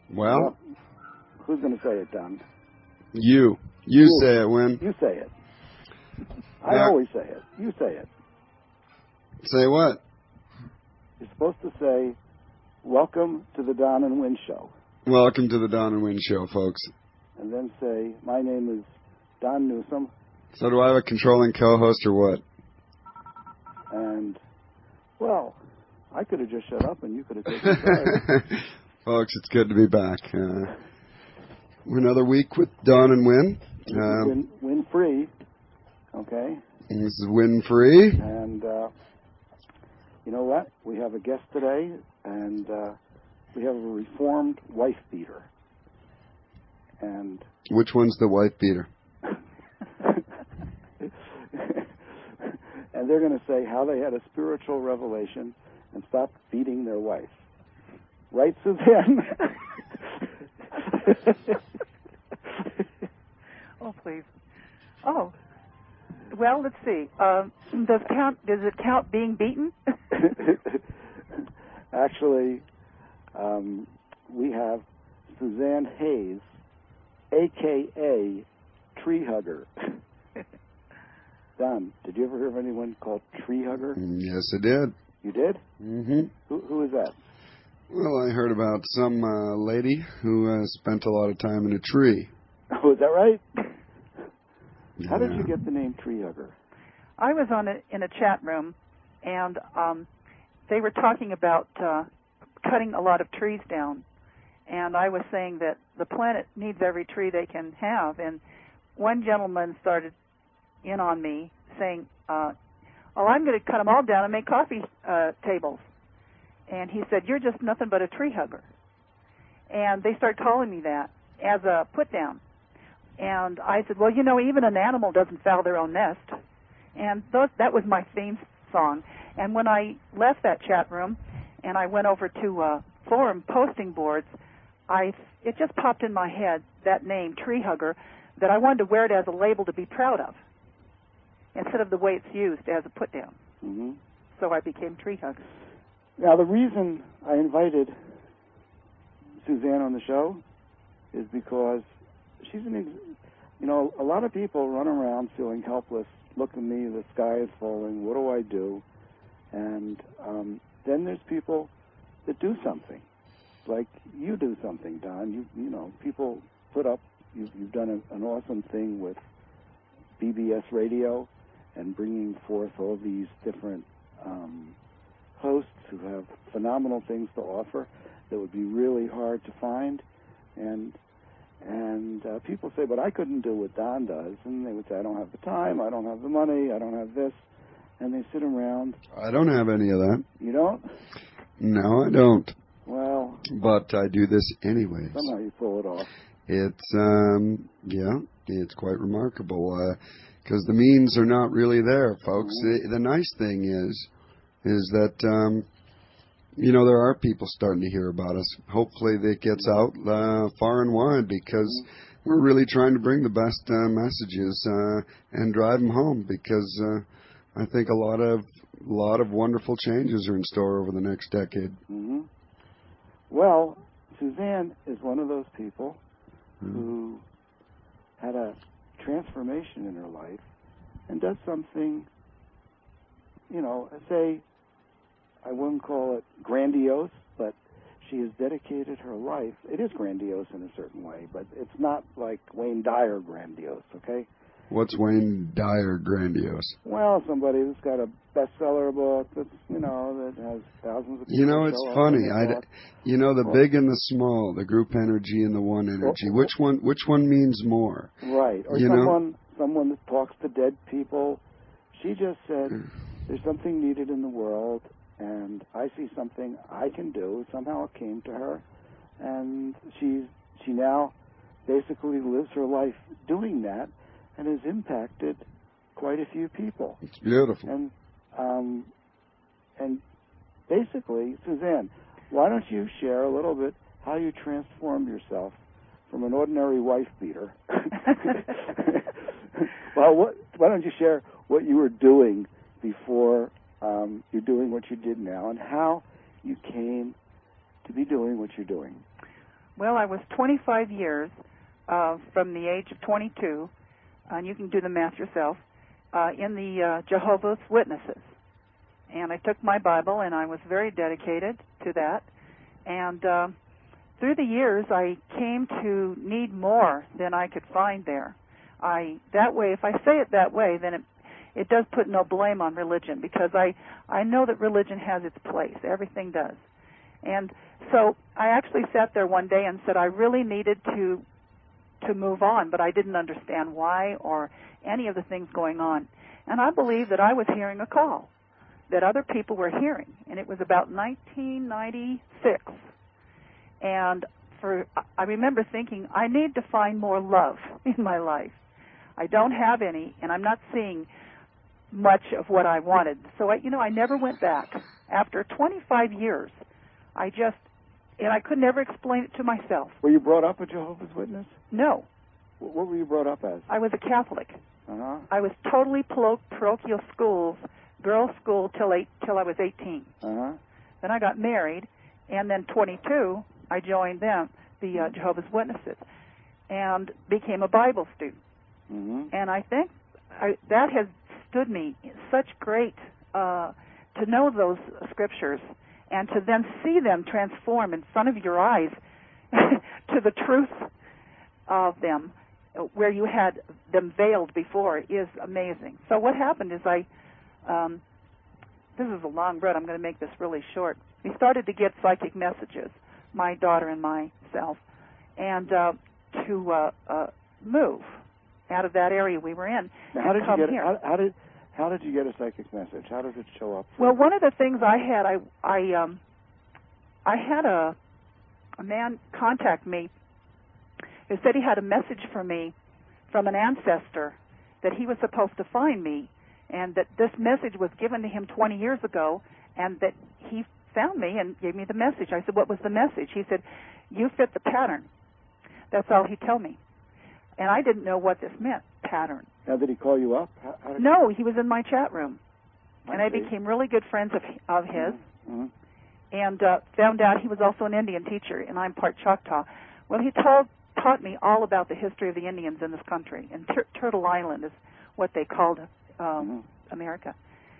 Well, who's going to say it, Don? You say it, Win. You say it. I always say it. You say it. Say what? You're supposed to say, welcome to the Don and Win Show. Welcome to the Don and Win Show, folks. And then say, my name is Don Newsom. So do I have a controlling co-host or what? And, well, I could have just shut up and you could have taken it. Folks, it's good to be back. Another week with Don and Win. Win free, okay? And this is Win free. And you know what? We have a guest today, and we have a reformed wife beater. And which one's the wife beater? And they're going to say how they had a spiritual revelation and stopped beating their wife. Right, Suzanne? Oh, please. Oh, well, let's see. Does it count being beaten? Actually, we have Suzanne Hayes, a.k.a. Tree Hugger. Don, did you ever hear of anyone called Tree Hugger? Yes, I did. You did? Mm-hmm. Who is that? Well, I heard about some lady who spent a lot of time in a tree. Oh, is that right? How did you get the name Tree Hugger? I was in a chat room, and they were talking about cutting a lot of trees down. And I was saying that the planet needs every tree they can have. And one gentleman started in on me saying, I'm going to cut them all down and make coffee tables. And he said, you're just nothing but a tree hugger. And they started calling me that as a put-down. And I said, well, even an animal doesn't foul their own nest. And that was my theme song. And when I left that chat room and I went over to forum posting boards, it just popped in my head, that name, Tree Hugger, that I wanted to wear it as a label to be proud of instead of the way it's used as a put-down. Mm-hmm. So I became Tree Hugger. Now, the reason I invited Suzanne on the show is because she's a lot of people run around feeling helpless. Look at me, the sky is falling. What do I do? And then there's people that do something, like you do something, Don. People put up. You've done an awesome thing with BBS Radio and bringing forth all these different hosts who have phenomenal things to offer that would be really hard to find, and people say, but I couldn't do what Don does, and they would say, I don't have the time, I don't have the money, I don't have this, and they sit around. I don't have any of that. You don't? No, I don't. Well, but I do this anyways. Somehow you pull it off. It's quite remarkable, because the means are not really there, folks. Mm-hmm. The nice thing is that, there are people starting to hear about us. Hopefully it gets out far and wide, because we're really trying to bring the best messages and drive them home, because I think a lot of wonderful changes are in store over the next decade. Mm-hmm. Well, Suzanne is one of those people who had a transformation in her life and does something, say, I wouldn't call it grandiose, but she has dedicated her life. It is grandiose in a certain way, but it's not like Wayne Dyer grandiose, okay? What's Wayne Dyer grandiose? Well, somebody who's got a bestseller book that's, that has thousands of people. It's funny. The big and the small, the group energy and the one energy. Which one means more? Right. Or someone that talks to dead people. She just said, there's something needed in the world, and I see something I can do. Somehow it came to her, and she now basically lives her life doing that, and has impacted quite a few people. It's beautiful. And basically, Suzanne, why don't you share a little bit how you transformed yourself from an ordinary wife beater? Well, why don't you share what you were doing before you're doing what you did now, and how you came to be doing what you're doing? Well, I was 25 years from the age of 22, and you can do the math yourself, in the Jehovah's Witnesses. And I took my Bible, and I was very dedicated to that. And through the years, I came to need more than I could find there. That way, if I say it that way, then it does put no blame on religion, because I know that religion has its place. Everything does. And so I actually sat there one day and said I really needed to move on, but I didn't understand why or any of the things going on. And I believe that I was hearing a call that other people were hearing, and it was about 1996. And I remember thinking, I need to find more love in my life. I don't have any, and I'm not seeing much of what I wanted. So I never went back. After 25 years, and I could never explain it to myself. Were you brought up a Jehovah's Witness? No. What were you brought up as? I was a Catholic. Uh-huh. I was totally parochial schools, girls' school till I was 18. Uh-huh. Then I got married, and then 22, I joined them, the Jehovah's Witnesses, and became a Bible student. Mm-hmm. And I think that has stood me such great to know those scriptures and to then see them transform in front of your eyes to the truth of them, where you had them veiled before, is amazing. So what happened is this is a long road. I'm going to make this really short. We started to get psychic messages, my daughter and myself, and to move out of that area we were in. Now, how did come you get here. How did you get a psychic message? How does it show up? Well, one of the things I had, I had a man contact me who said he had a message for me from an ancestor that he was supposed to find me, and that this message was given to him 20 years ago, and that he found me and gave me the message. I said, what was the message? He said, you fit the pattern. That's all he told me. And I didn't know what this meant, pattern. Now, did he call you up? No, he was in my chat room. And I see. became really good friends of his, Mm-hmm. and found out he was also an Indian teacher, and I'm part Choctaw. Well, he taught me all about the history of the Indians in this country, and Turtle Island is what they called America.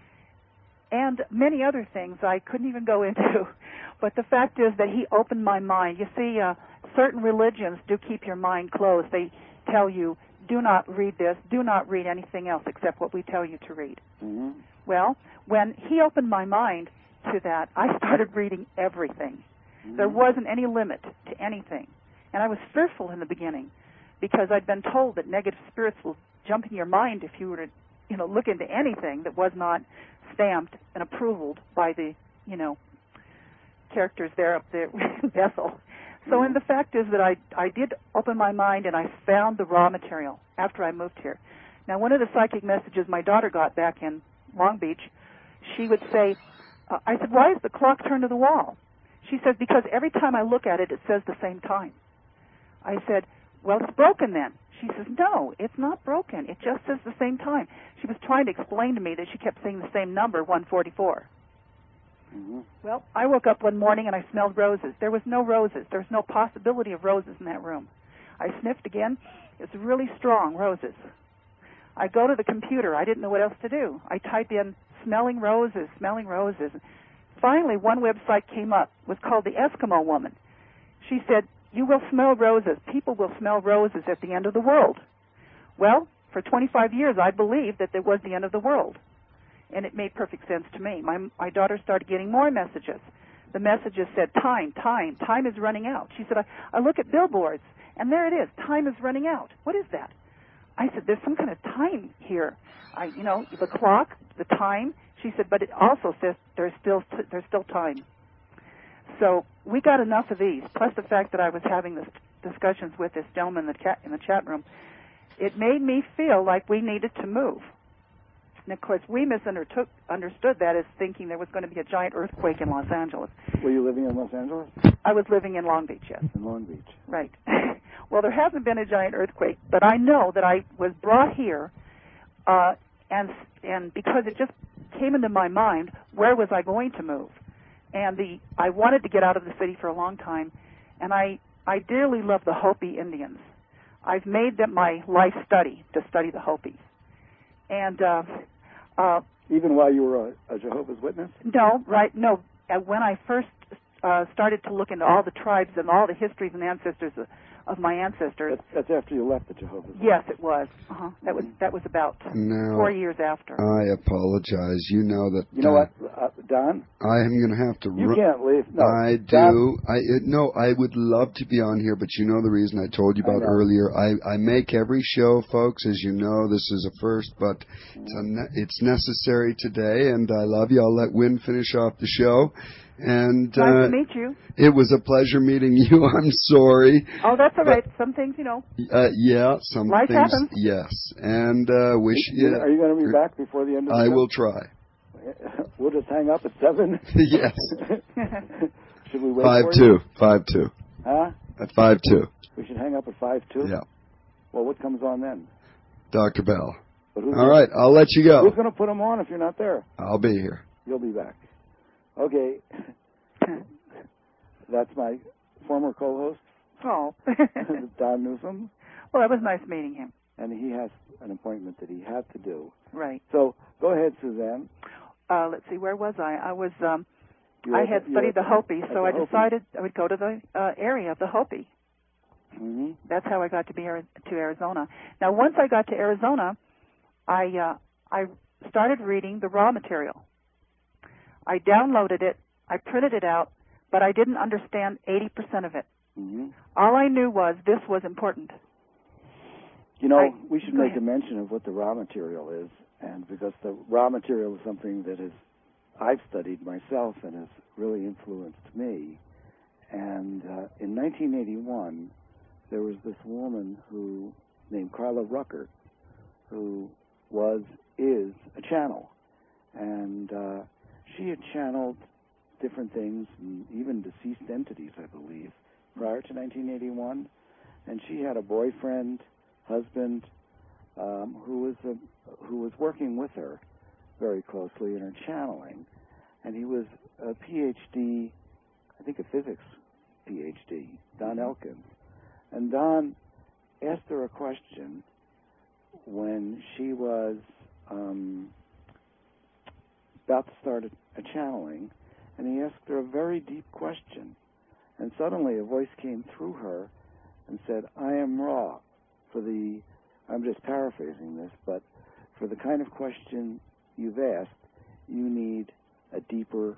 And many other things I couldn't even go into. But the fact is that he opened my mind. You see, certain religions do keep your mind closed. They tell you, do not read this, do not read anything else except what we tell you to read. Mm-hmm. Well, when he opened my mind to that, I started reading everything. Mm-hmm. There wasn't any limit to anything. And I was fearful in the beginning because I'd been told that negative spirits will jump in your mind if you were to, look into anything that was not stamped and approved by the, characters there up there in Bethel. So, and the fact is that I did open my mind, and I found the raw material after I moved here. Now, one of the psychic messages my daughter got back in Long Beach, she would say, I said, why is the clock turned to the wall? She says, because every time I look at it, it says the same time. I said, well, it's broken then. She says, no, it's not broken. It just says the same time. She was trying to explain to me that she kept saying the same number, 144. Mm-hmm. Well, I woke up one morning and I smelled roses. There was no roses. There was no possibility of roses in that room. I sniffed again. It's really strong, roses. I go to the computer. I didn't know what else to do. I type in smelling roses, smelling roses. Finally, one website came up. It was called the Eskimo Woman. She said, you will smell roses. People will smell roses at the end of the world. Well, for 25 years, I believed that there was the end of the world. And it made perfect sense to me. My daughter started getting more messages. The messages said, time is running out. She said, I look at billboards, and there it is, time is running out. What is that? I said, there's some kind of time here. The clock, the time. She said, but it also says there's still time. So we got enough of these, plus the fact that I was having this discussions with this gentleman in the chat room. It made me feel like we needed to move. And, of course, we understood that as thinking there was going to be a giant earthquake in Los Angeles. Were you living in Los Angeles? I was living in Long Beach, yes. In Long Beach. Right. Well, there hasn't been a giant earthquake, but I know that I was brought here, and because it just came into my mind, where was I going to move? And I wanted to get out of the city for a long time, and I I dearly love the Hopi Indians. I've made them my life study to study the Hopis. And even while you were a Jehovah's Witness? No. When I first started to look into all the tribes and all the histories and ancestors of my ancestors. That's after you left the Jehovah's Witness. Yes, it was. That was about 4 years after. I apologize. You know that. You know what, Don? I am going to have to. You can't leave. No, I do. I would love to be on here, but you know the reason I told you about earlier. I make every show, folks. As you know, this is a first, but it's necessary today, and I love you. I'll let Wynn finish off the show. And nice to meet you. It was a pleasure meeting you. I'm sorry. Oh, that's all right. Some things, you know. Yeah, some life things. Happens. Yes, and wish you. Are you going to be back before the end of the show? I will try. We'll just hang up at 7. Yes. Should we wait 5-2. 5-2. Huh? At 5-2. We should hang up at 5-2. Yeah. Well, what comes on then? Dr. Bell. All right, I'll let you go. Who's going to put him on if you're not there? I'll be here. You'll be back. Okay. That's my former co-host. Oh. Don Newsom. Well, it was nice meeting him. And he has an appointment that he had to do. Right. So go ahead, Suzanne. Let's see, where was I? I was. I had studied the Hopi, so I decided I would go to the area of the Hopi. Mm-hmm. That's how I got to Arizona. Now, once I got to Arizona, I started reading the raw material. I downloaded it, I printed it out, but I didn't understand 80% of it. Mm-hmm. All I knew was this was important. You know, we should make a mention of what the raw material is, and because the raw material is something that I've studied myself and has really influenced me. And in 1981, there was this woman named Carla Ruckert, who is a channel, and she had channeled different things, and even deceased entities, I believe, prior to 1981. And she had a boyfriend, husband, who was working with her very closely in her channeling, and he was a PhD, I think a physics PhD, Don Elkins. And Don asked her a question when she was about to start a channeling, and he asked her a very deep question. And suddenly a voice came through her and said, I am Ra. I'm just paraphrasing this, but for the kind of question you've asked, you need a deeper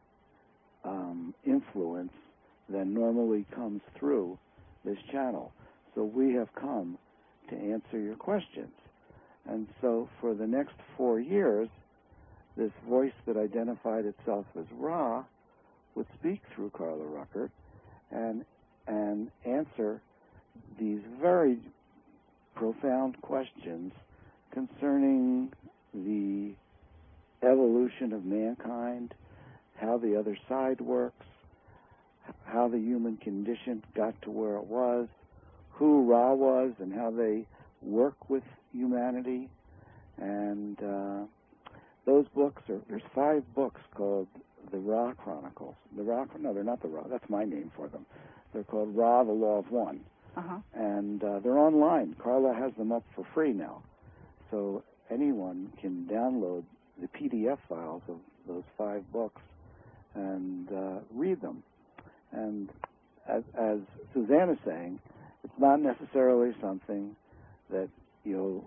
influence than normally comes through this channel. So we have come to answer your questions. And so for the next 4 years, this voice that identified itself as Ra would speak through Carla Ruckert and answer these very profound questions concerning the evolution of mankind, how the other side works, how the human condition got to where it was, who Ra was, and how they work with humanity. And those books there's 5 books called the Ra Chronicles. No, they're not the Ra. That's my name for them. They're called Ra, the Law of One. Uh-huh. And they're online. Carla has them up for free now. So anyone can download the PDF files of those 5 books and read them. And as Suzanne is saying, it's not necessarily something that you'll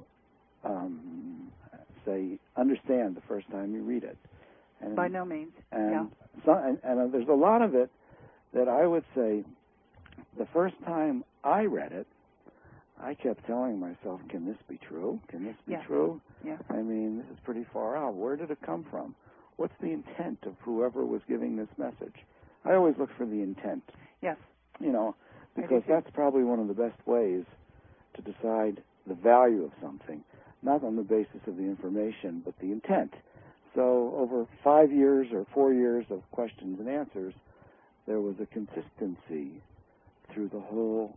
understand the first time you read it. And, by no means. And there's a lot of it that I would say the first time I read it, I kept telling myself, can this be true? Can this be true? Yeah. I mean, this is pretty far out. Where did it come from? What's the intent of whoever was giving this message? I always look for the intent. Yes. You know, because that's probably one of the best ways to decide the value of something, not on the basis of the information, but the intent. So over 5 years or 4 years of questions and answers, there was a consistency through the whole,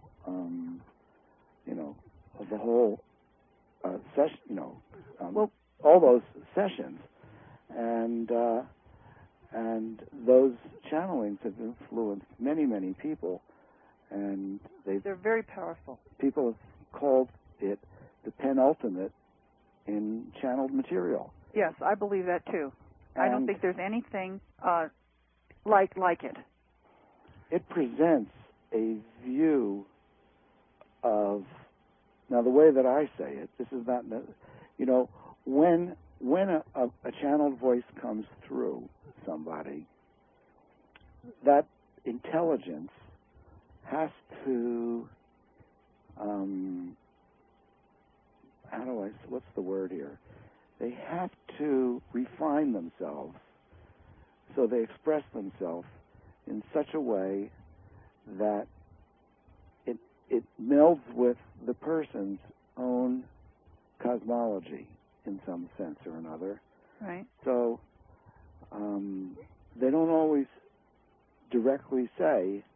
session, all those sessions, and those channelings have influenced many, many people, and very powerful. People have called it the penultimate in channeled material. Yes, I believe that too. I don't think there's anything like it. It presents a view of, now the way that I say it, this is not, you know, when a channeled voice comes through somebody, that intelligence has to, what's the word here? They have to refine themselves so they express themselves in such a way that it melds with the person's own cosmology in some sense or another. Right. So they don't always directly say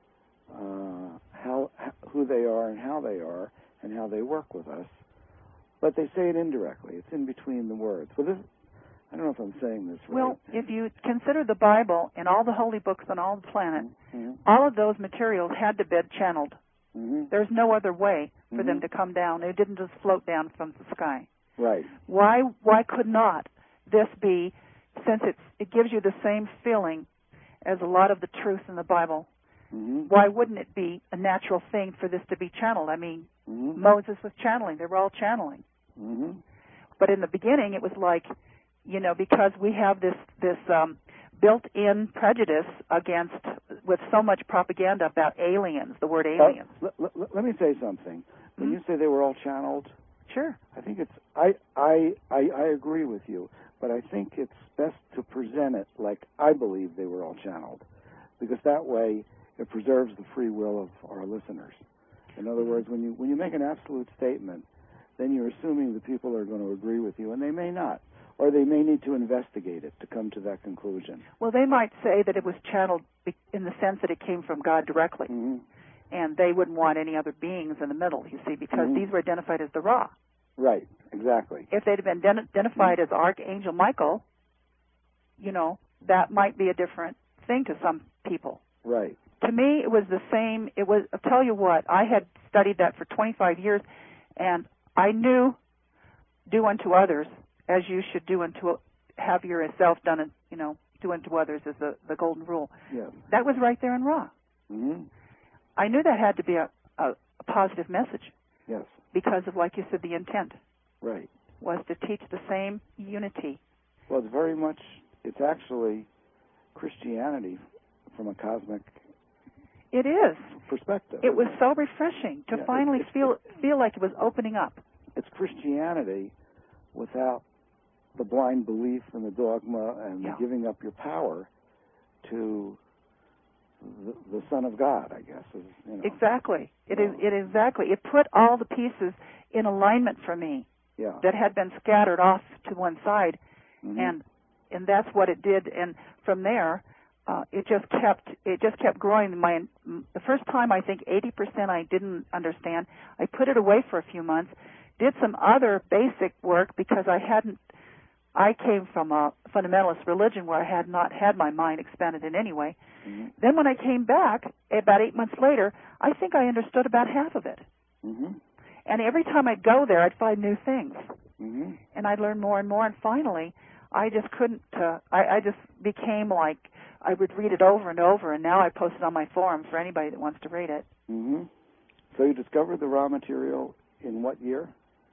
who they are and how they work with us, but they say it indirectly. It's in between the words. So this, I don't know if I'm saying this right. Well, if you consider the Bible and all the holy books on all the planet, mm-hmm. all of those materials had to be channeled. Mm-hmm. There's no other way for mm-hmm. them to come down. They didn't just float down from the sky. Right. Why could not this be, since it gives you the same feeling as a lot of the truth in the Bible, mm-hmm. why wouldn't it be a natural thing for this to be channeled? I mean, mm-hmm. Moses was channeling. They were all channeling. Mm-hmm. But in the beginning, it was like, you know, because we have this built-in prejudice with so much propaganda about aliens, the word aliens. Let me say something. When mm-hmm. you say they were all channeled, sure, I think it's I agree with you, but I think it's best to present it like I believe they were all channeled, because that way it preserves the free will of our listeners. In other words, when you make an absolute statement, then you're assuming the people are going to agree with you, and they may not, or they may need to investigate it to come to that conclusion. Well, they might say that it was channeled in the sense that it came from God directly, mm-hmm. and they wouldn't want any other beings in the middle, you see, because mm-hmm. these were identified as the Ra. Right, exactly. If they'd have been identified as Archangel Michael, you know, that might be a different thing to some people. Right. To me, it was the same. I'll tell you what, I had studied that for 25 years, and I knew do unto others as you should have yourself done, and, you know, do unto others is the golden rule. Yes. That was right there in Ra. Mm-hmm. I knew that had to be a positive message. Yes. Because of, like you said, the intent. Right. Was to teach the same unity. Well, it's actually Christianity from a cosmic it is perspective. It was so refreshing to finally feel like it was opening up. It's Christianity without the blind belief and the dogma and the giving up your power to the Son of God, I guess. You know. Exactly. It is exactly. It put all the pieces in alignment for me that had been scattered off to one side, mm-hmm. and that's what it did. And from there, it just kept growing. The first time, I think 80% I didn't understand. I put it away for a few months, did some other basic work because I came from a fundamentalist religion where I had not had my mind expanded in any way. Mm-hmm. Then when I came back, about 8 months later, I think I understood about half of it. Mm-hmm. And every time I'd go there, I'd find new things. Mm-hmm. And I'd learn more and more. And finally, I just couldn't, I just became like, I would read it over and over, and now I post it on my forum for anybody that wants to read it. Mm-hmm. So you discovered the raw material in what year?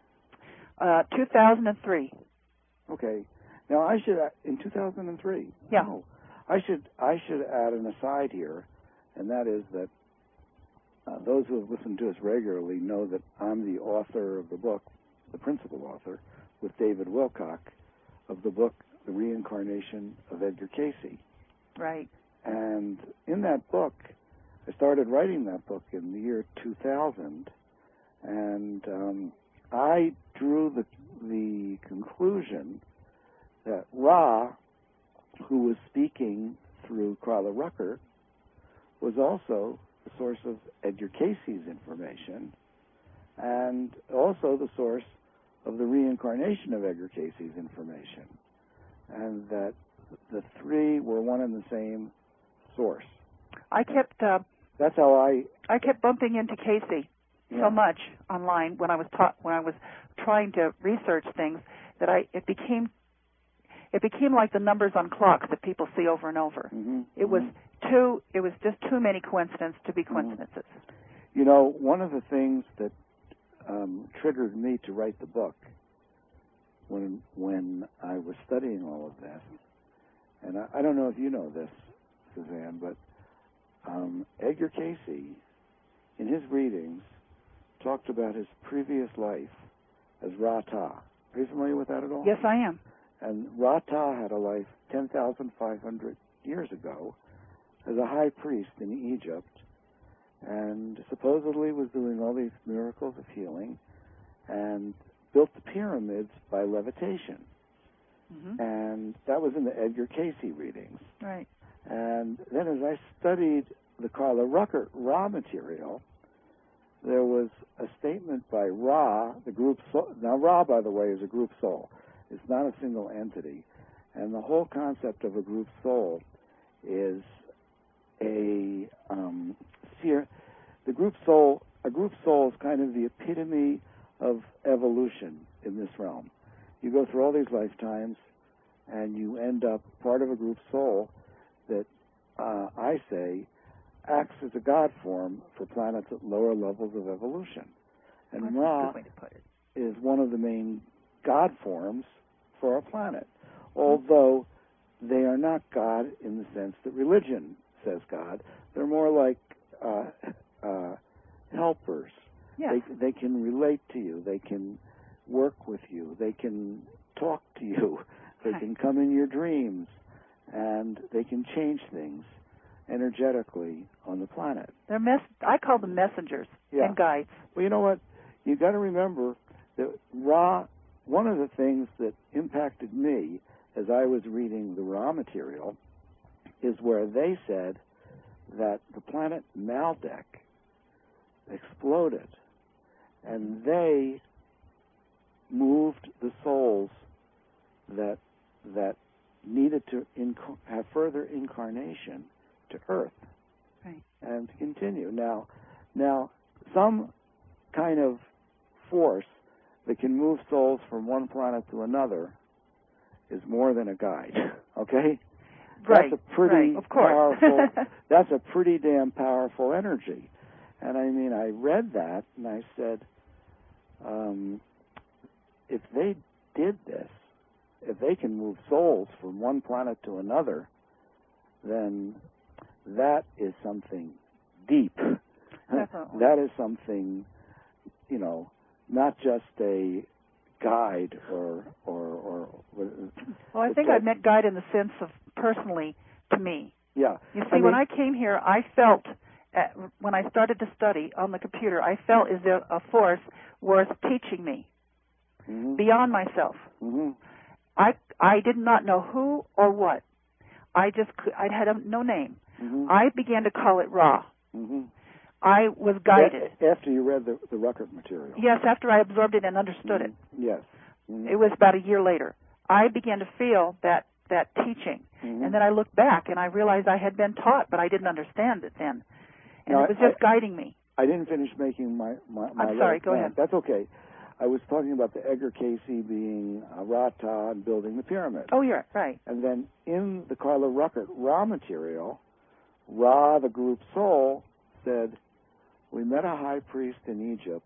2003. Okay. Now in 2003. Yeah. Oh, I should add an aside here, and that is that those who have listened to us regularly know that I'm the author of the book, the principal author, with David Wilcock, of the book The Reincarnation of Edgar Cayce. Right. And in that book, I started writing that book in the year 2000, and I drew the conclusion that Ra, who was speaking through Carla Rucker, was also the source of Edgar Cayce's information, and also the source of the reincarnation of Edgar Cayce's information, and that the three were one and the same source. I kept that's how I kept bumping into Casey so much online when I was trying to research things that it became like the numbers on clocks that people see over and over. Mm-hmm. It was just too many coincidences to be coincidences. You know, one of the things that triggered me to write the book when I was studying all of this, and I don't know if you know this, Suzanne, but Edgar Casey, in his readings, talked about his previous life as Ra-Ta. Are you familiar with that at all? Yes, I am. And Ra-Ta had a life 10,500 years ago as a high priest in Egypt, and supposedly was doing all these miracles of healing, and built the pyramids by levitation. Mm-hmm. And that was in the Edgar Casey readings. Right. And then as I studied the Carla Ruckert Ra material, there was a statement by Ra, the group soul. Now, Ra, by the way, is a group soul. It's not a single entity. And the whole concept of a group soul is a group soul is kind of the epitome of evolution in this realm. You go through all these lifetimes, and you end up part of a group soul that I say acts as a god form for planets at lower levels of evolution. And Ra is one of the main god forms for our planet, although they are not God in the sense that religion says God. They're more like helpers. Yes. They can relate to you. They can work with you. They can talk to you. They can come in your dreams, and they can change things energetically on the planet. I call them messengers and guides. Well, you know what? You got to remember that Ra. One of the things that impacted me as I was reading the Ra material is where they said that the planet Maldek exploded, and they moved the souls that needed to have further incarnation to Earth, right, and to continue. Now, some kind of force that can move souls from one planet to another is more than a guide. Okay, right? That's a pretty of course. powerful. That's a pretty damn powerful energy. And I mean, I read that and I said, if they did this, if they can move souls from one planet to another, then that is something deep. Definitely. That is something, not just a guide or well, I think I meant guide in the sense of personally to me. Yeah. You see, when I came here, I felt, when I started to study on the computer, I felt as though a force was teaching me beyond myself. Mm-hmm. I did not know who or what. I had no name. Mm-hmm. I began to call it Ra. Mm-hmm. I was guided. After you read the Ruckert material. Yes, after I absorbed it and understood it. Yes. Mm-hmm. It was about a year later. I began to feel that teaching. And then I looked back and I realized I had been taught, but I didn't understand it then. And it was just guiding me. I didn't finish making my I'm sorry, go ahead. That's okay. I was talking about the Edgar Casey being Ra-Ta and building the pyramid. Oh, you're right. And then in the Carla Ruckert Ra material, Ra, the group soul, said, we met a high priest in Egypt,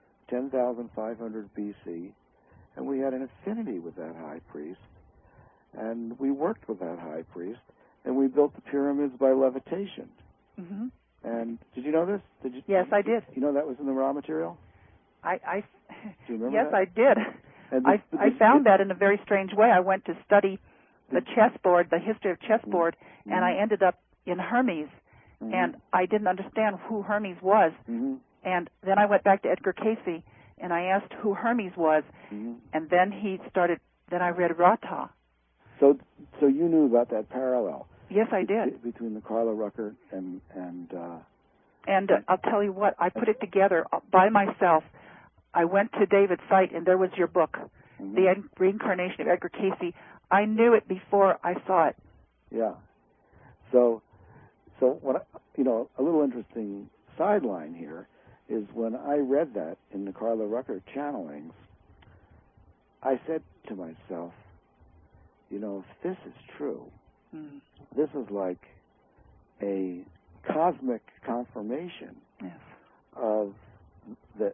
10,500 BC, and we had an affinity with that high priest, and we worked with that high priest, and we built the pyramids by levitation. Mm-hmm. And did you know this? Yes, I did. You know that was in the Ra material? Do you remember yes, that? I did. And I found that in a very strange way. I went to study the chessboard, the history of chessboard, and I ended up in Hermes, and I didn't understand who Hermes was. And then I went back to Edgar Casey, and I asked who Hermes was, and then then I read Ra-Ta. So you knew about that parallel? Yes, I did. Between the Carla Ruckert and I'll tell you what, I put it together by myself. I went to David's site, and there was your book, The Reincarnation of Edgar Casey. I knew it before I saw it. Yeah. So what a little interesting sideline here is when I read that in the Carla Rucker channelings, I said to myself, if this is true, this is like a cosmic confirmation of the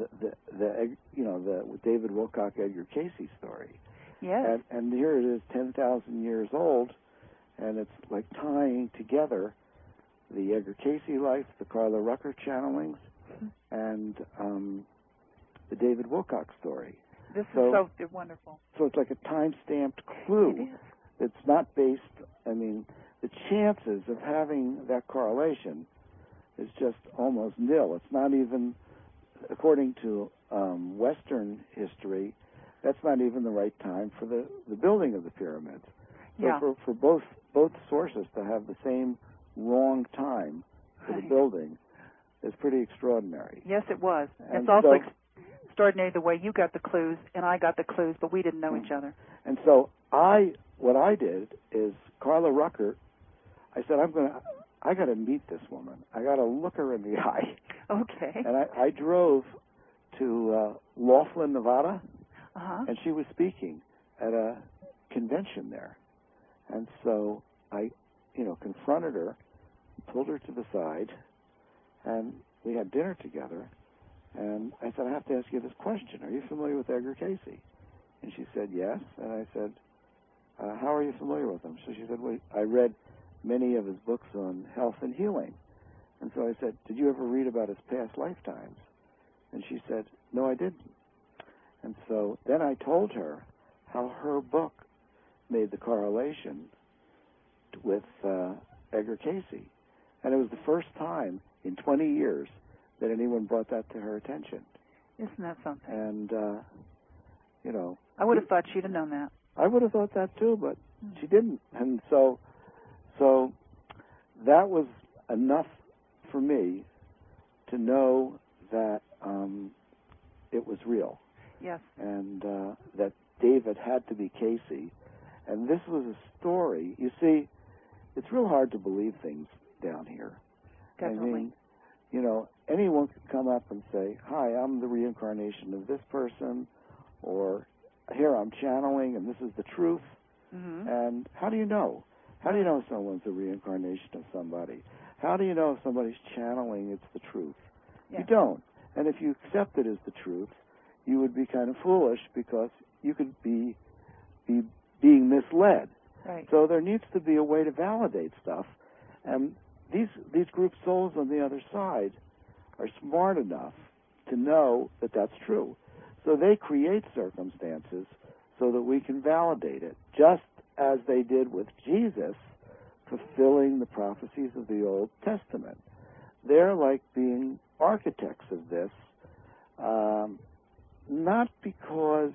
David Wilcock Edgar Casey story. Yes. And here it is, 10,000 years old, and it's like tying together the Edgar Casey life, the Carla Rucker channelings, and the David Wilcock story. This is so wonderful. So it's like a time-stamped clue. It is. It's not based, the chances of having that correlation is just almost nil. It's not even, according to Western history, that's not even the right time for the building of the pyramids. So for both sources to have the same wrong time for the building is pretty extraordinary. Yes, it was. And it's also extraordinary the way you got the clues and I got the clues, but we didn't know each other. And so what I did is Carla Rucker, I said, I got to meet this woman. I got to look her in the eye. Okay. And I drove to Laughlin, Nevada, and she was speaking at a convention there. And so I, confronted her, pulled her to the side, and we had dinner together. And I said, I have to ask you this question. Are you familiar with Edgar Casey? And she said, yes. And I said, how are you familiar with him? So she said, well, I read many of his books on health and healing. And so I said, did you ever read about his past lifetimes? And she said, no, I didn't. And so then I told her how her book made the correlation with Edgar Casey. And it was the first time in 20 years that anyone brought that to her attention. Isn't that something? And, I would have thought she'd have known that. I would have thought that too, but she didn't. And so that was enough for me to know that it was real. Yes. And that David had to be Casey. And this was a story. You see, it's real hard to believe things down here. Definitely. Anyone could come up and say, hi, I'm the reincarnation of this person, or here I'm channeling and this is the truth. Mm-hmm. And how do you know? How do you know someone's a reincarnation of somebody? How do you know if somebody's channeling it's the truth? Yes. You don't. And if you accept it as the truth, you would be kind of foolish because you could be being misled. Right. So there needs to be a way to validate stuff. And these group souls on the other side are smart enough to know that that's true. So they create circumstances so that we can validate it, just as they did with Jesus fulfilling the prophecies of the Old Testament. They're like being architects of this, not because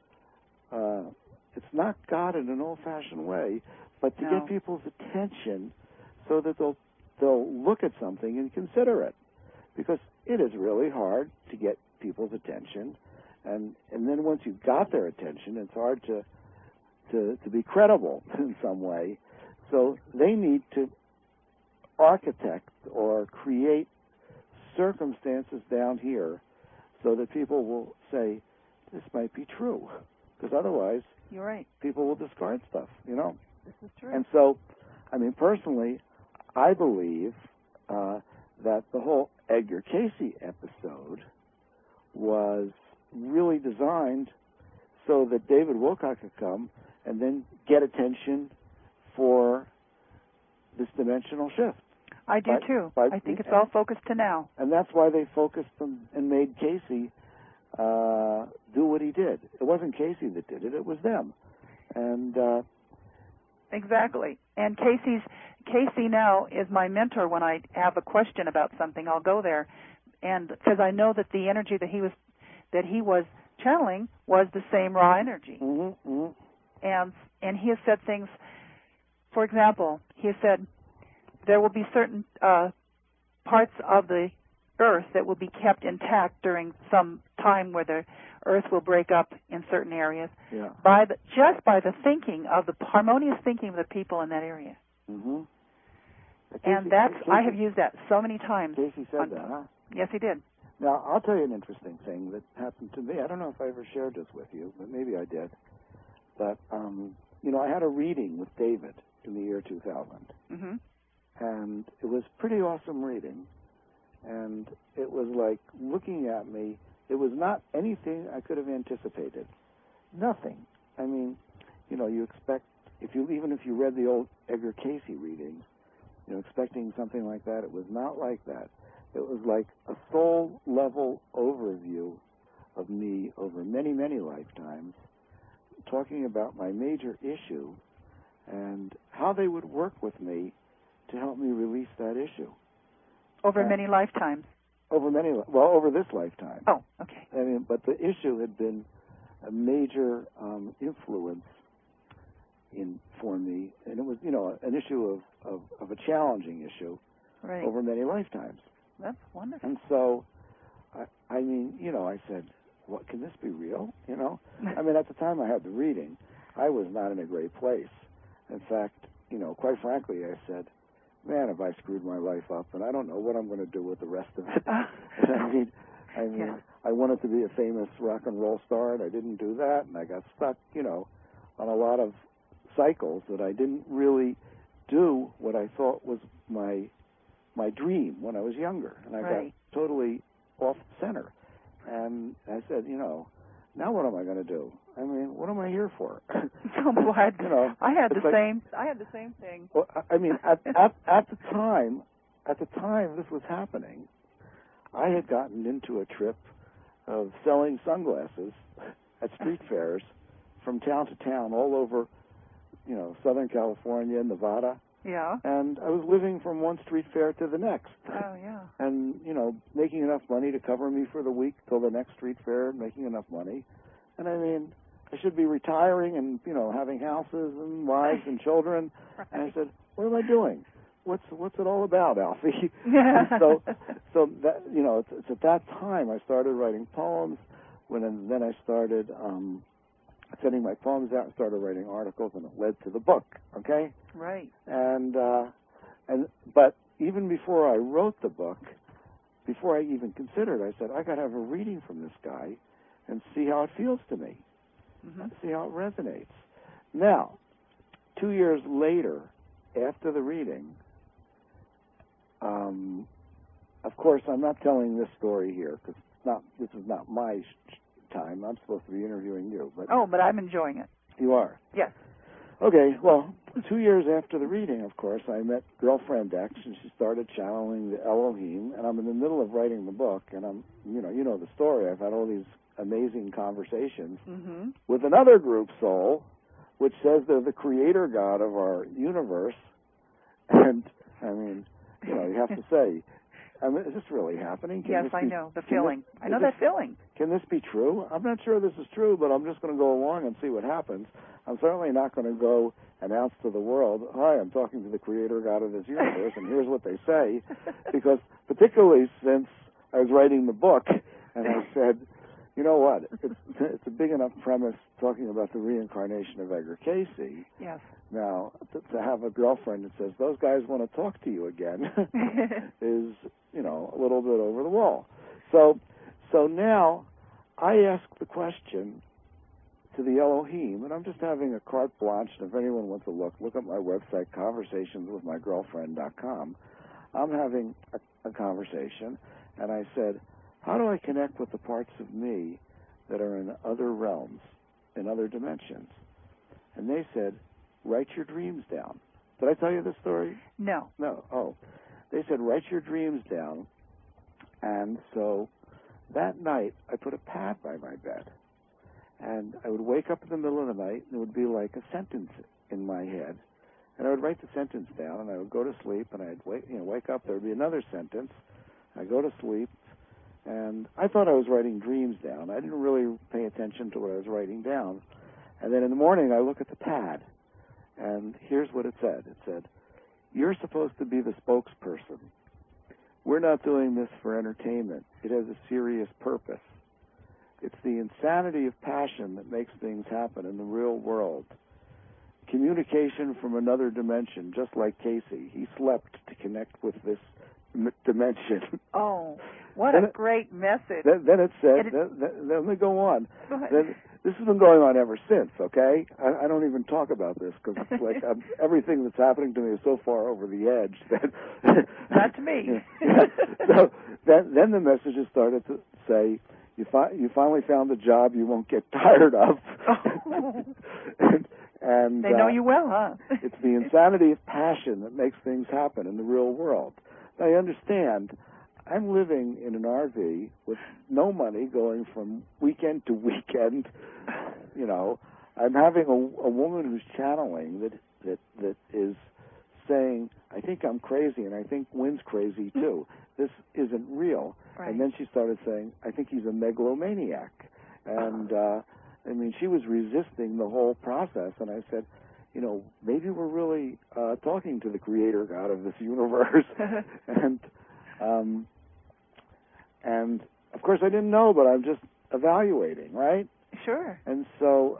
it's not God in an old-fashioned way, but to get people's attention so that they'll look at something and consider it. Because it is really hard to get people's attention, and then once you've got their attention, it's hard to be credible in some way. So they need to architect or create circumstances down here so that people will say, this might be true. Because otherwise, you're right, people will discard stuff, This is true. And so, personally, I believe that the whole Edgar Casey episode was really designed so that David Wilcock could come and then get attention for this dimensional shift. I do too. I think it's all focused to now. And that's why they focused and made Casey do what he did. It wasn't Casey that did it, it was them. And exactly. And Casey now is my mentor. When I have a question about something, I'll go there, and because I know that the energy that he was channeling was the same raw energy. Mm-hmm, mm-hmm. And he has said things. For example, he has said there will be certain parts of the Earth that will be kept intact during some time where the Earth will break up in certain areas. Yeah. Just by the thinking of the harmonious thinking of the people in that area. Mm-hmm. And I have used that so many times. Casey said that, huh? Yes, he did. Now, I'll tell you an interesting thing that happened to me. I don't know if I ever shared this with you, but maybe I did. But, I had a reading with David in the year 2000. Mm-hmm. And it was pretty awesome reading. And it was like looking at me. It was not anything I could have anticipated. Nothing. I mean, you expect, even if you read the old Edgar Casey readings, expecting something like that, it was not like that. It was like a soul-level overview of me over many, many lifetimes, talking about my major issue and how they would work with me to help me release that issue. Over many lifetimes? Over this lifetime. Oh, okay. I mean, but the issue had been a major influence for me, and it was, an issue of a challenging issue right. over many lifetimes. That's wonderful. And so, I said, what, can this be real? I mean, at the time I had the reading, I was not in a great place. In fact, quite frankly, I said, man, have I screwed my life up, and I don't know what I'm going to do with the rest of it. I mean, yeah. I wanted to be a famous rock and roll star, and I didn't do that, and I got stuck, on a lot of cycles that I didn't really do what I thought was my dream when I was younger, and I got totally off center. And I said, now what am I going to do? I mean, what am I here for? Oh, boy, I had the same thing. Well, I mean, at the time this was happening, I had gotten into a trip of selling sunglasses at street fairs from town to town all over, Southern California, Nevada. Yeah. And I was living from one street fair to the next. Oh, yeah. And, making enough money to cover me for the week till the next street fair, making enough money. And I mean, I should be retiring and, having houses and wives and children. Right. And I said, what am I doing? What's it all about, Alfie? Yeah. so that, it's at that time I started writing poems. Then I started sending my poems out and started writing articles, and it led to the book. Okay. Right. But even before I wrote the book, before I even considered, I said I got to have a reading from this guy and see how it feels to me, see how it resonates. Now, 2 years later, after the reading, of course, I'm not telling this story here because this is not my time. I'm supposed to be interviewing you. But I'm enjoying it. You are? Yes. Okay, well, 2 years after the reading, of course, I met girlfriend X, and she started channeling the Elohim, and I'm in the middle of writing the book, and I'm, you know the story. I've had all these amazing conversations with another group soul, which says they're the creator God of our universe, and, I mean, you have to say, is this really happening? Yes, I know the feeling. I know that feeling. Can this be true? I'm not sure this is true, but I'm just going to go along and see what happens. I'm certainly not going to go announce to the world, hi, I'm talking to the creator God of this universe, and here's what they say, because particularly since I was writing the book, and I said, you know what, it's a big enough premise talking about the reincarnation of Edgar Casey. Yes. Now, to have a girlfriend that says, those guys want to talk to you again is, a little bit over the wall. So now I ask the question to the Elohim, and I'm just having a carte blanche, and if anyone wants to look at my website, conversationswithmygirlfriend.com. I'm having a conversation, and I said, how do I connect with the parts of me that are in other realms, in other dimensions? And they said, write your dreams down. Did I tell you this story? No. No. Oh. They said, write your dreams down. And so that night, I put a pad by my bed. And I would wake up in the middle of the night, and it would be like a sentence in my head. And I would write the sentence down, and I would go to sleep, and I'd wake up, there would be another sentence. I'd go to sleep, and I thought I was writing dreams down. I didn't really pay attention to what I was writing down. And then in the morning, I look at the pad, and here's what it said. It said, you're supposed to be the spokesperson. We're not doing this for entertainment. It has a serious purpose. It's the insanity of passion that makes things happen in the real world. communication from another dimension, just like Casey. He slept to connect with this dimension. Oh, what a great message. Then it said, let me go on. Go ahead. Then, this has been going on ever since, okay? I don't even talk about this because it's like everything that's happening to me is so far over the edge that... Not to me. So then the messages started to say, you finally found the job you won't get tired of. Oh. and they know you well, huh? It's the insanity of passion that makes things happen in the real world. Now, I understand I'm living in an RV with no money, going from weekend to weekend. You know, I'm having a woman who's channeling that is saying, I think I'm crazy, and I think Wynn's crazy too. This isn't real. Right. And then she started saying, I think he's a megalomaniac. And, I mean, she was resisting the whole process, and I said, you know, maybe we're really talking to the creator God of this universe. And of course I didn't know, but I'm just evaluating, right? Sure. And so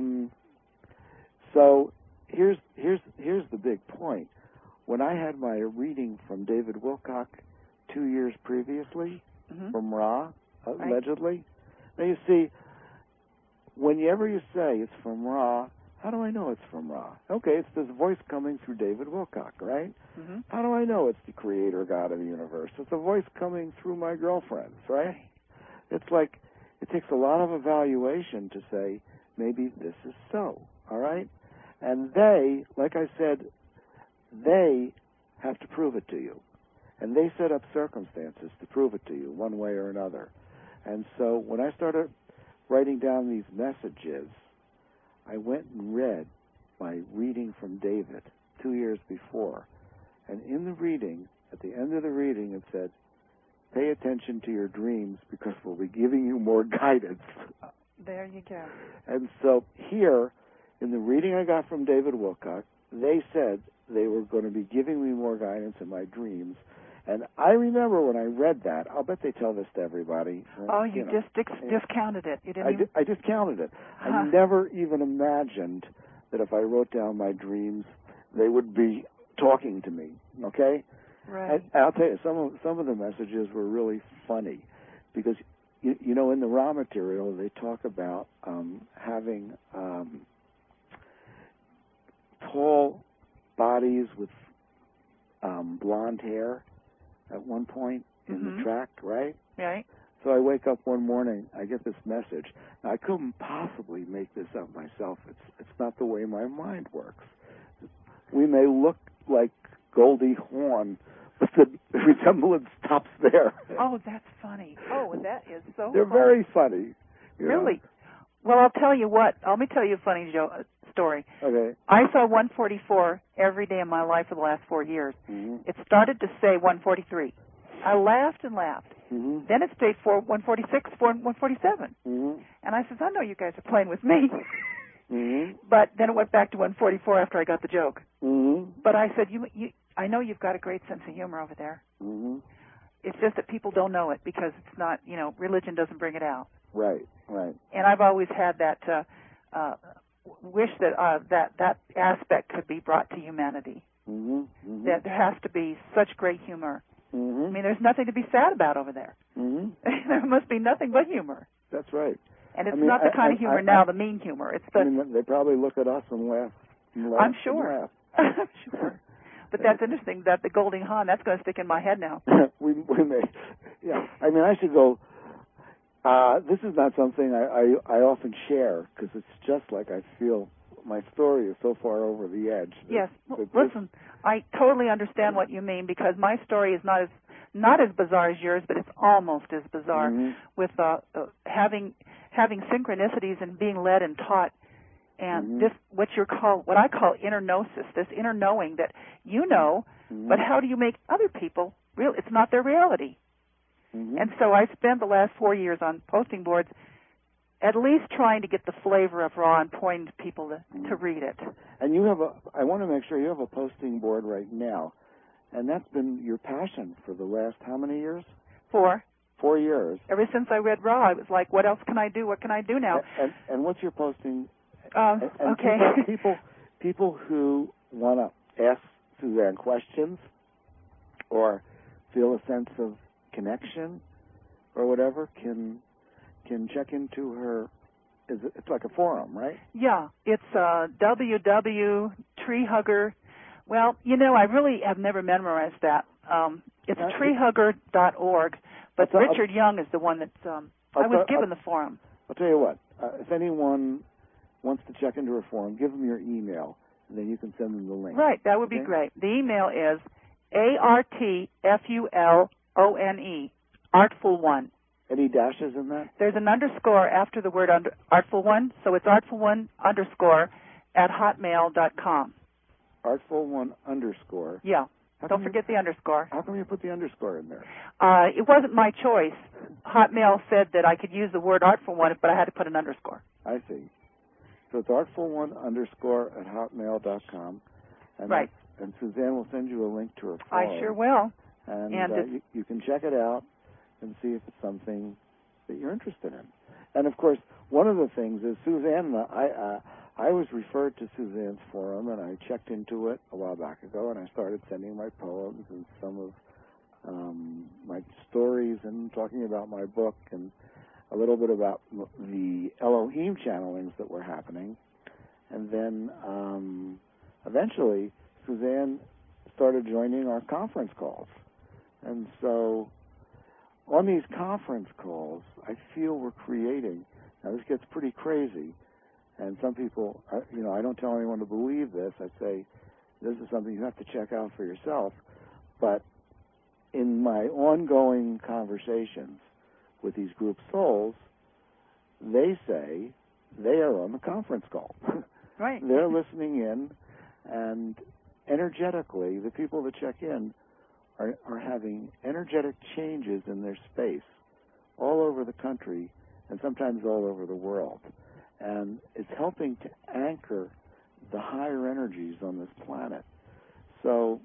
here's the big point. When I had my reading from David Wilcock 2 years previously, from Ra, allegedly. Now you see, whenever you say it's from Ra, how do I know it's from Ra? Okay, it's this voice coming through David Wilcock, right? Mm-hmm. How do I know it's the creator God of the universe? It's a voice coming through my girlfriends, right? It's like, it takes a lot of evaluation to say, maybe this is so, all right? And they, like I said, they have to prove it to you. And they set up circumstances to prove it to you one way or another. And so when I started writing down these messages, I went and read my reading from David 2 years before. And in the reading, at the end of the reading, it said, pay attention to your dreams because we'll be giving you more guidance. There you go. And so here, in the reading I got from David Wilcock, they said they were going to be giving me more guidance in my dreams. And I remember when I read that, I'll bet they tell this to everybody. Oh, you just discounted it. You didn't I discounted it. Huh. I never even imagined that if I wrote down my dreams, they would be talking to me, okay? Right. And I'll tell you, some of the messages were really funny because, you know, in the raw material, they talk about having tall bodies with blonde hair at one point in the track, right? Right. So I wake up one morning, I get this message. Now, I couldn't possibly make this up myself. It's not the way my mind works. We may look like Goldie Hawn, but the resemblance stops there. Oh, that's funny. Oh, that is so They're funny. very funny. Really? Well, I'll tell you what. Let me tell you a funny story. Okay. I saw 144 every day of my life for the last 4 years. Mm-hmm. It started to say 143. I laughed and laughed. Mm-hmm. Then it stayed for 146, 147. Mm-hmm. And I said, I know you guys are playing with me. Mm-hmm. But then it went back to 144 after I got the joke. Mm-hmm. But I said, I know you've got a great sense of humor over there. Mm-hmm. It's just that people don't know it because it's not, religion doesn't bring it out. Right, right. And I've always had that wish that that aspect could be brought to humanity. Mm-hmm. Mm-hmm. That there has to be such great humor. Mm-hmm. I mean, there's nothing to be sad about over there. Mm-hmm. There must be nothing but humor. That's right. And it's not the kind of humor now, the mean humor. It's the. I mean, they probably look at us and laugh. I'm sure. I'm sure. But that's interesting. That the Goldie Hawn, that's going to stick in my head now. we may. Yeah. I mean, I should go. This is not something I often share because it's just like I feel my story is so far over the edge. Yes. Listen, I totally understand what you mean because my story is not as bizarre as yours, but it's almost as bizarre with having synchronicities and being led and taught, and this what I call inner gnosis, this inner knowing that but how do you make other people real? It's not their reality. And so I spent the last 4 years on posting boards, at least trying to get the flavor of Ra and pointing to people to read it. And I want to make sure you have a posting board right now, and that's been your passion for the last how many years? 4. 4 years. Ever since I read Ra, I was like, what else can I do? What can I do now? And what's your posting? Okay. People, people who want to ask Suzanne questions or feel a sense of connection or whatever can check into her. It's like a forum, right? Yeah, it's www.treehugger. Well, I really have never memorized that. It's treehugger.org, but Richard Young is the one that's. I was given the forum. I'll tell you what. If anyone wants to check into her forum, give them your email, and then you can send them the link. Right, that would be great. The email is ARTFULONE, Artful One. Any dashes in that? There's an underscore after the word Artful One, so it's Artful1 _ at hotmail.com. Artful1 _. Yeah. Don't forget the underscore. How come you put the underscore in there? It wasn't my choice. Hotmail said that I could use the word Artful One, but I had to put an underscore. I see. So it's Artful1 _ at hotmail.com. And right. And Suzanne will send you a link to her forum. I sure will. And you can check it out and see if it's something that you're interested in. And, of course, one of the things is Suzanne, I was referred to Suzanne's forum, and I checked into it a while back ago, and I started sending my poems and some of my stories and talking about my book and a little bit about the Elohim channelings that were happening. And then eventually Suzanne started joining our conference calls. And so on these conference calls, I feel we're creating, now this gets pretty crazy, and some people, I don't tell anyone to believe this. I say, this is something you have to check out for yourself. But in my ongoing conversations with these group souls, they say they are on the conference call. Right. They're listening in, and energetically, the people that check in are having energetic changes in their space all over the country and sometimes all over the world. And it's helping to anchor the higher energies on this planet. So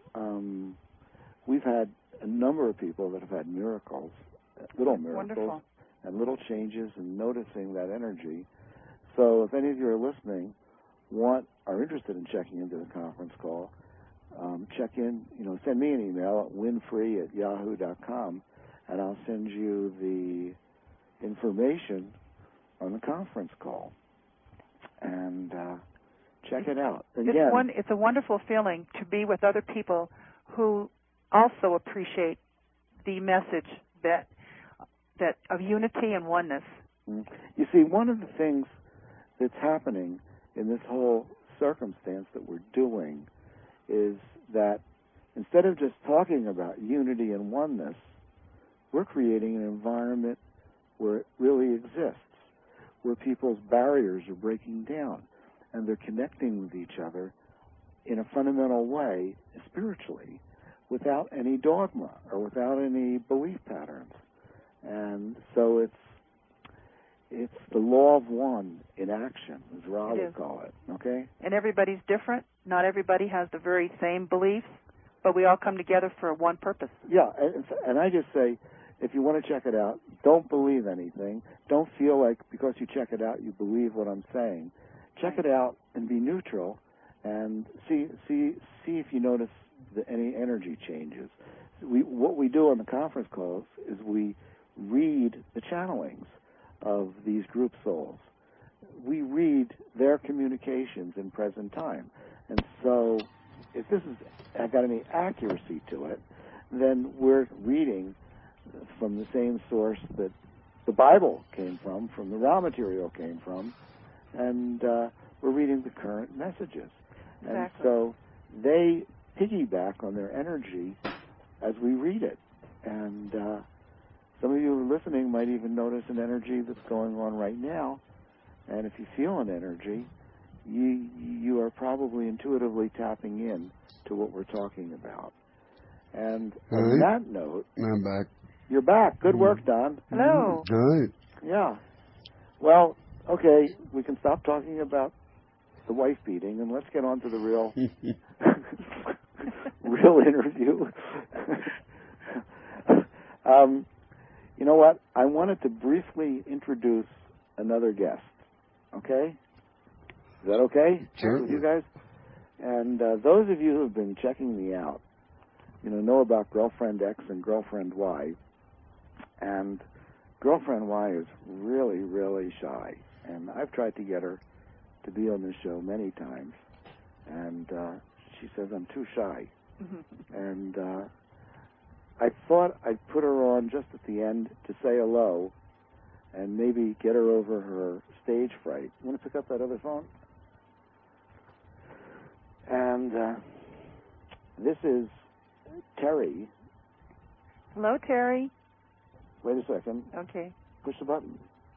we've had a number of people that have had miracles, little miracles, wonderful. And little changes in noticing that energy. So if any of you are listening, are interested in checking into the conference call, check in, send me an email at winfree@yahoo.com, and I'll send you the information on the conference call. And check it out. Again, it's a wonderful feeling to be with other people who also appreciate the message that of unity and oneness. You see, one of the things that's happening in this whole circumstance that we're doing is that instead of just talking about unity and oneness, we're creating an environment where it really exists, where people's barriers are breaking down and they're connecting with each other in a fundamental way, spiritually, without any dogma or without any belief patterns. And so it's the law of one in action, as Ra would call it, okay? And everybody's different. Not everybody has the very same beliefs, but we all come together for one purpose. Yeah, and I just say, if you want to check it out, don't believe anything. Don't feel like because you check it out you believe what I'm saying. Check it out and be neutral and see if you notice any energy changes. What we do on the conference calls is we read the channelings of these group souls. We read their communications in present time. And so if this has got any accuracy to it, then we're reading from the same source that the Bible came from the raw material came from, and we're reading the current messages. Exactly. And so they piggyback on their energy as we read it. And some of you who are listening might even notice an energy that's going on right now. And if you feel an energy, you are probably intuitively tapping in to what we're talking about. And on that note, I'm back. You're back. Good work, Don. Hello. All right. Yeah. Well, okay, we can stop talking about the wife beating and let's get on to the real interview. You know what? I wanted to briefly introduce another guest. Okay? Is that okay? Sure. With you guys? And those of you who have been checking me out, know about Girlfriend X and Girlfriend Y. And Girlfriend Y is really, really shy. And I've tried to get her to be on this show many times. And she says I'm too shy. And I thought I'd put her on just at the end to say hello and maybe get her over her stage fright. You want to pick up that other phone? And this is Terry. Hello, Terry. Wait a second. Okay. Push the button.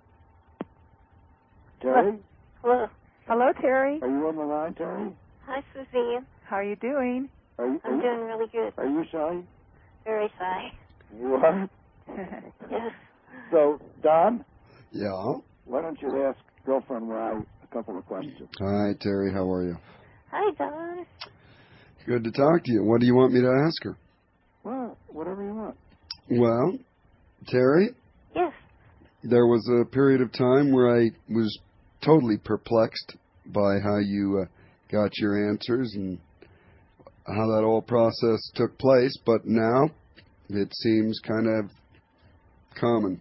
Terry? Hello. Hello, Terry. Are you on the line, Terry? Hi, Suzanne. How are you doing? I'm doing really good. Are you shy? Very shy. You are? Yes. So, Don, Yeah. why don't you ask Girlfriend Y a couple of questions? Hi, Terry. How are you? Hi, Don. Good to talk to you. What do you want me to ask her? Well, whatever you want. Well, Terry, Yes. there was a period of time where I was totally perplexed by how you got your answers and how that whole process took place, but now it seems kind of common.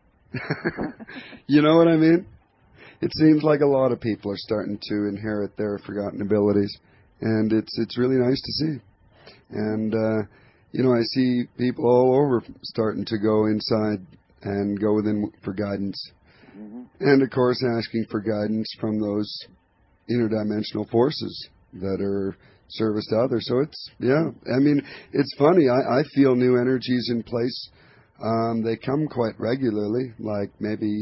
You know what I mean? It seems like a lot of people are starting to inherit their forgotten abilities, and it's really nice to see. And I see people all over starting to go inside and go within for guidance, and of course asking for guidance from those interdimensional forces that are service to others. So it's funny. I feel new energies in place. They come quite regularly, like maybe,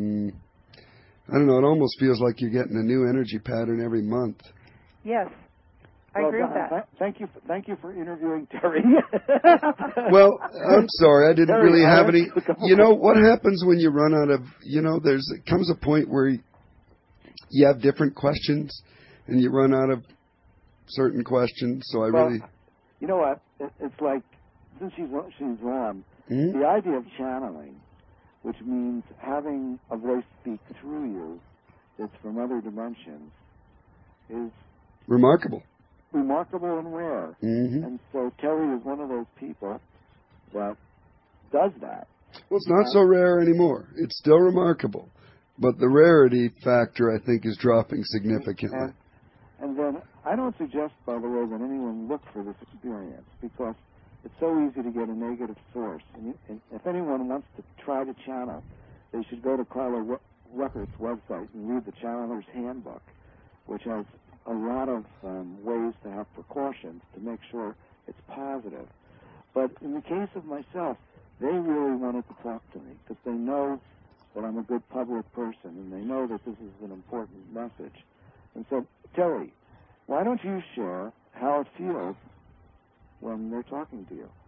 I don't know, it almost feels like you're getting a new energy pattern every month. Yes. I agree with that. Thank you for interviewing Terry. Well, I'm sorry, I didn't Terry, really have any. You know what happens when you run out of? Comes a point where you have different questions, and you run out of certain questions. So really. You know what? It's like since she's on, the idea of channeling, which means having a voice speak through you, that's from other dimensions, is remarkable and rare. And so Terry is one of those people that does that. Well, it's not so rare anymore. It's still remarkable. But the rarity factor, I think, is dropping significantly. And then I don't suggest, by the way, that anyone look for this experience, because it's so easy to get a negative source. And if anyone wants to try to channel, they should go to Carla Ruckert's website and read the Channeler's Handbook, which has a lot of ways to have precautions to make sure it's positive. But in the case of myself, they really wanted to talk to me because they know that I'm a good public person and they know that this is an important message. And so, Terry, why don't you share how it feels when they're talking to you?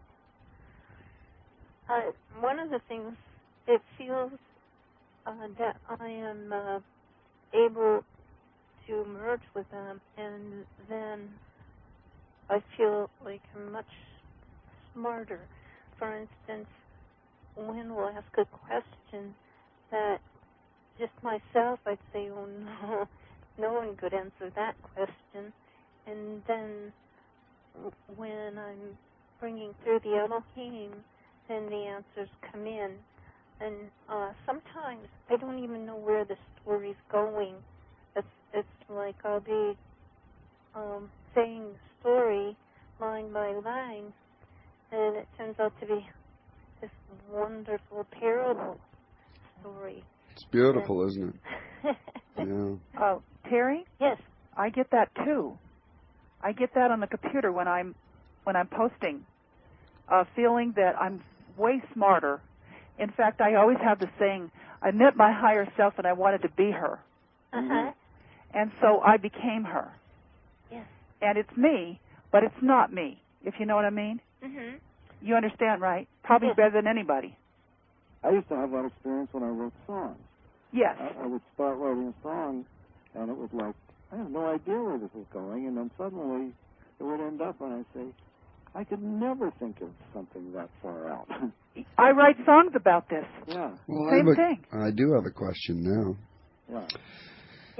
One of the things, it feels that I am able to merge with them, and then I feel like I'm much smarter. For instance, when we'll ask a question that just myself, I'd say, oh no, no one could answer that question. And then when I'm bringing through the Elohim, then the answers come in. And sometimes I don't even know where the story's going. It's like I'll be saying the story line by line, and it turns out to be this wonderful parable story. It's beautiful, isn't it? Yeah. Terry? Yes. I get that too. I get that on the computer when I'm posting, feeling that I'm way smarter. In fact, I always have the saying, I met my higher self and I wanted to be her. And so I became her. Yes. And it's me, but it's not me, if you know what I mean. You understand, right? Probably better than anybody. I used to have that experience when I wrote songs. Yes. I would start writing a song, and it was like, I have no idea where this is going, and then suddenly it would end up, and I'd say, I could never think of something that far out. I write songs about this. Yeah. Well, Same thing. I do have a question now. Yeah. Yes.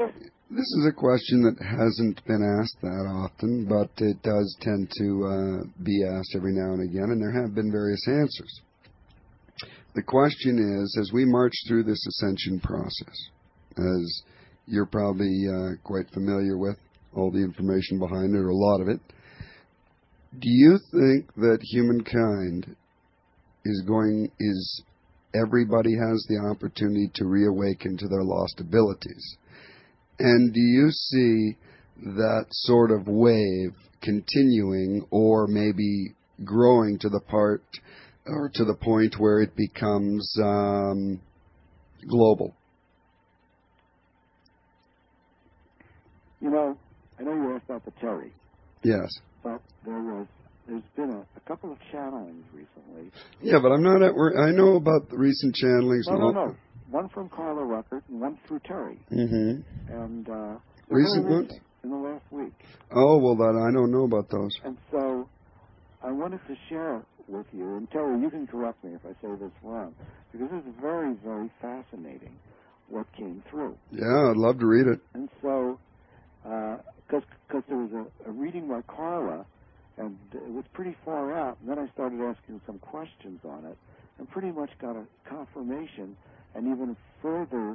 This is a question that hasn't been asked that often, but it does tend to be asked every now and again, and there have been various answers. The question is, as we march through this ascension process, as you're probably quite familiar with all the information behind it, or a lot of it, do you think that humankind everybody has the opportunity to reawaken to their lost abilities? And do you see that sort of wave continuing or maybe growing to the point where it becomes global? You know, I know you asked about the Terry. Yes. But there's been a couple of channelings recently. Yeah, but I'm not at work. I know about the recent channelings. No. One from Carla Ruckert and one through Terry. Mm-hmm. And recent ones? In the last week. Oh, well, I don't know about those. And so I wanted to share with you, and Terry, you can correct me if I say this wrong, because this is very, very fascinating what came through. Yeah, I'd love to read it. And so, because there was a reading by Carla, and it was pretty far out, and then I started asking some questions on it, and pretty much got a confirmation and even further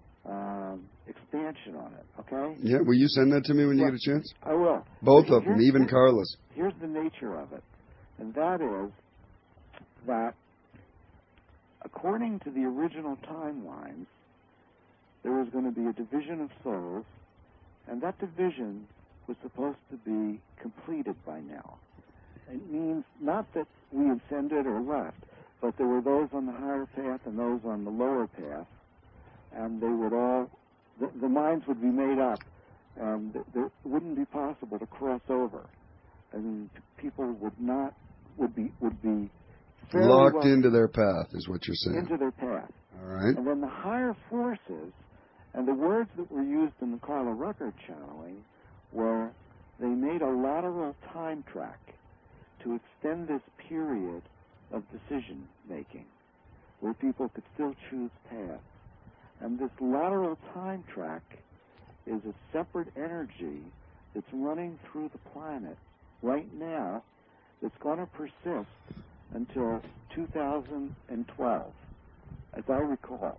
expansion on it, okay? Yeah, will you send that to me when you get a chance? I will. Both of them, even Carla's. Here's the nature of it, and that is that according to the original timelines, there was going to be a division of souls, and that division was supposed to be completed by now. It means not that we ascended or left, but there were those on the higher path and those on the lower path, and they would all, the minds would be made up, and it wouldn't be possible to cross over. I mean, people would be locked into their path, is what you're saying. Into their path. All right. And then the higher forces, and the words that were used in the Carla Ruckert channeling were, they made a lateral time track to extend this period of decision making, where people could still choose paths. And this lateral time track is a separate energy that's running through the planet right now that's going to persist until 2012, as I recall.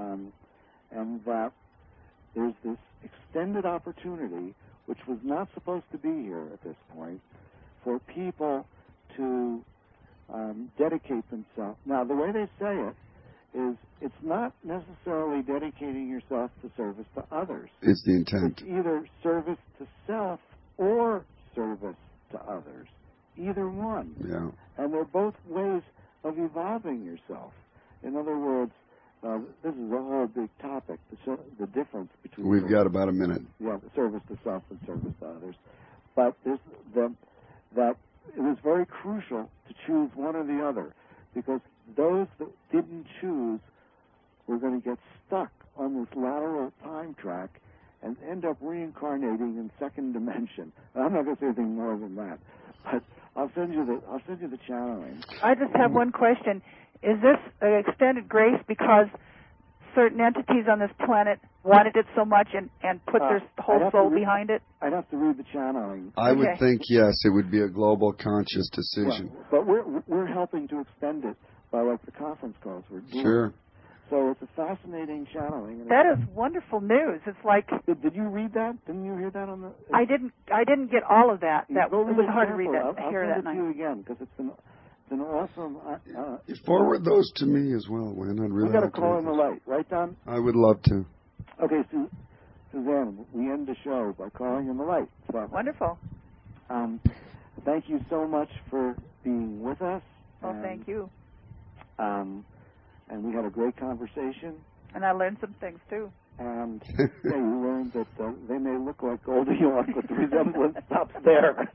And that there's this extended opportunity, which was not supposed to be here at this point, for people to dedicate themselves. Now, the way they say it is, it's not necessarily dedicating yourself to service to others. It's the intent. It's either service to self or service to others. Either one. Yeah. And they're both ways of evolving yourself. In other words, this is a whole big topic, the difference between... We've got about a minute. Yeah, service to self and service to others. But there's that it was very crucial to choose one or the other, because those that didn't choose were going to get stuck on this lateral time track and end up reincarnating in second dimension. And I'm not going to say anything more than that, but I'll send you the channeling. I just have one question. Is this an extended grace because certain entities on this planet wanted it so much and put their whole soul behind it? I'd have to read the channeling. I would think, yes, it would be a global conscious decision. Well, but we're helping to extend it by like the conference calls we're doing. Sure. So it's a fascinating channeling. That is wonderful news. It's like... Did you read that? Didn't you hear that on the... I didn't get all of that. It was hard to read that. I'll hear send that it to you again, because it's an awesome... you forward those to me as well, Wayne. I'd really we got to call in the light, right, Don? I would love to. Okay, Suzanne, we end the show by calling in the light. So, wonderful. Thank you so much for being with us. Well, thank you. And we had a great conversation. And I learned some things, too. And you learned that they may look like Goldie Hawn, but the resemblance stops there.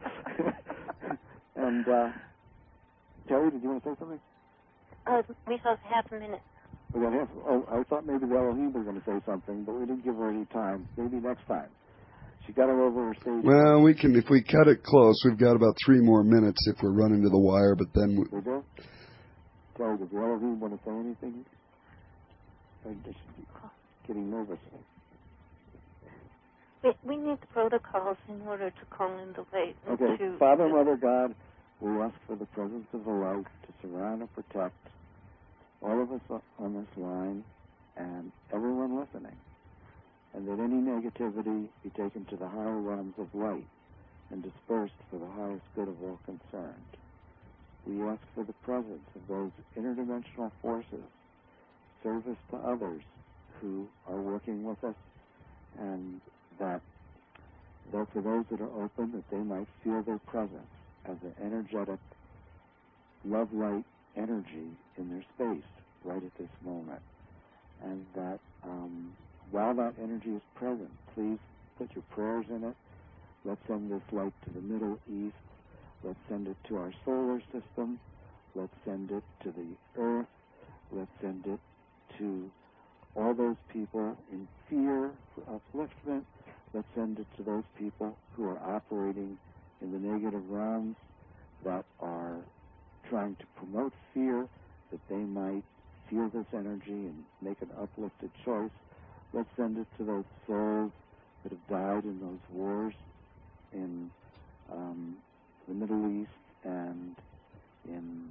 And, Terry, did you want to say something? We have half a minute. We got half. Oh, I thought maybe the Elohim were going to say something, but we didn't give her any time. Maybe next time. She got her over her stage. Well, we can, if we cut it close, we've got about 3 more minutes if we're running to the wire, but then... We do? Terry, does the Elohim want to say anything? I'm just getting nervous. We need the protocols in order to call in the light. Okay, Father, Mother, God, we ask for the presence of the light to surround and protect all of us on this line and everyone listening, and that any negativity be taken to the higher realms of light and dispersed for the highest good of all concerned. We ask for the presence of those interdimensional forces, service to others who are working with us, and that for those that are open, that they might feel their presence as an energetic love light energy in their space right at this moment. And that while that energy is present, please put your prayers in it. Let's send this light to the Middle East. Let's send it to our solar system. Let's send it to the earth. Let's send it to all those people in fear for upliftment. Let's send it to those people who are operating in the negative realms that are trying to promote fear, that they might feel this energy and make an uplifted choice. Let's send it to those souls that have died in those wars in the Middle East and in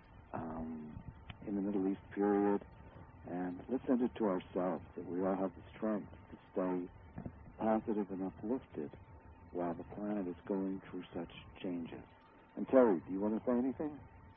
the Middle East period. And let's send it to ourselves, that we all have the strength to stay positive and uplifted while the planet is going through such changes. And Terry, do you want to say anything?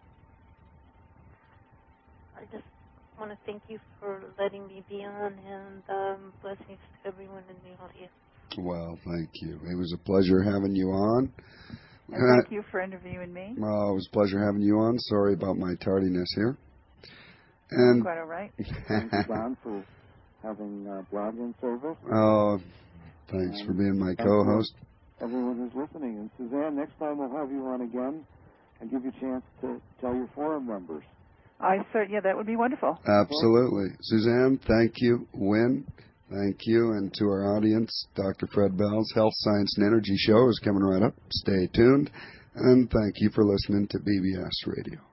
I just want to thank you for letting me be on, and blessings to everyone in the audience. Well, thank you. It was a pleasure having you on. And thank you for interviewing me. Well, it was a pleasure having you on. Sorry about my tardiness here. And quite all right. Thank you, Don, for having blogging service. Oh, thanks for being my co-host. Everyone who's listening. And Suzanne, next time we'll have you on again and give you a chance to tell your forum members. Yeah, that would be wonderful. Absolutely. Suzanne, thank you. Wynn, thank you. And to our audience, Dr. Fred Bell's Health, Science, and Energy Show is coming right up. Stay tuned. And thank you for listening to BBS Radio.